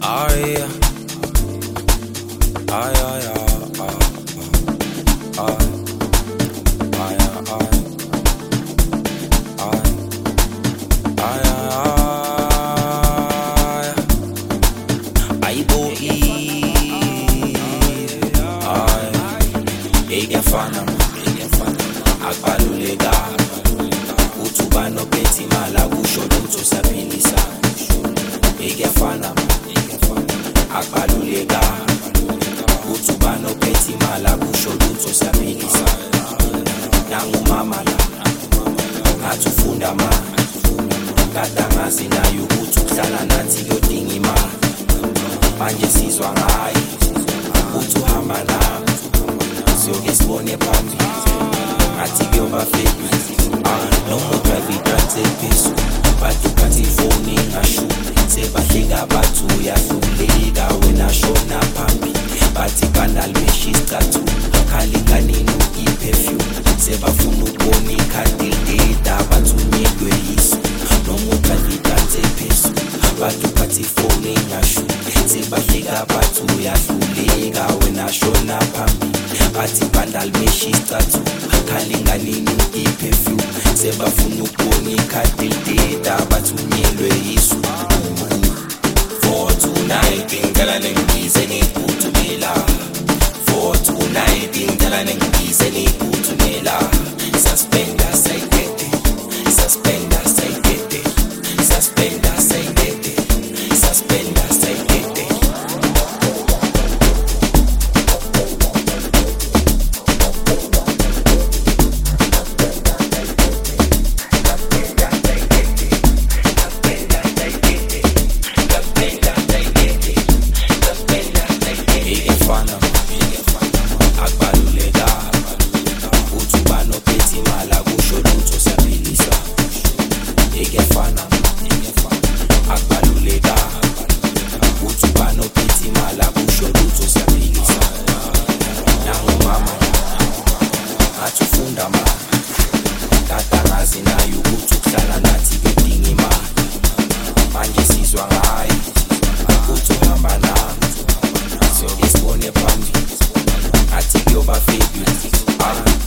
Ay, ay, ay, ay, ay, ay, ay, boy, ay, ekefana, akubaluleka uthi uba nophethe imali akusho lutho usaphilisa. Ekefana, akubaluleka uthi uba nophethe imali akusho lutho usaphilisa. Nangumama la ngathi ufunda ma kade angazi naye ukuthi ukuhlala nathi kuyodinga imali. Manje sizwa ngaye uthi uhamba nami siyoke sibone phambili ngathi kuyoba fake. Noma udrive idransi ephezulu bantu phansi ifoni ingasho sebahleka bathu uyahluleka wena shona phambili bathi banalibesha isicathulo khalinganini iperfume sebafuna ukubona ikhadi lideda bathunyelwe yiso. Noma udrive idransi ephezulu bantu phansi ifoni ingasho sebahleka bathu uyahluleka wena shona phambili bathi banalibesha isicathulo khalinganini iperfume sebafuna ukubona ikhadi lideda bathunyelwe yiso. For tonight ngicela ningibize ngiphuthumela. For tonight ngicela ningibize ngiphuthumela. Suspender sayidede, suspender sayidede, suspender sayidede, suspender sayidede. Ekefana, akubaluleka uthi uba nophethe imali akusho lutho usaphilisa. Ekefana, akubaluleka uthi uba nophethe imali akusho lutho usaphilisa. Nangumama ngathi ufunda ma kade angazi naye ukuthi ukuhlala nathi kuyodinga imali. Manje sizwa ngaye uthi uhamba nami siyoke sibone phambili ngathi kuyoba fake.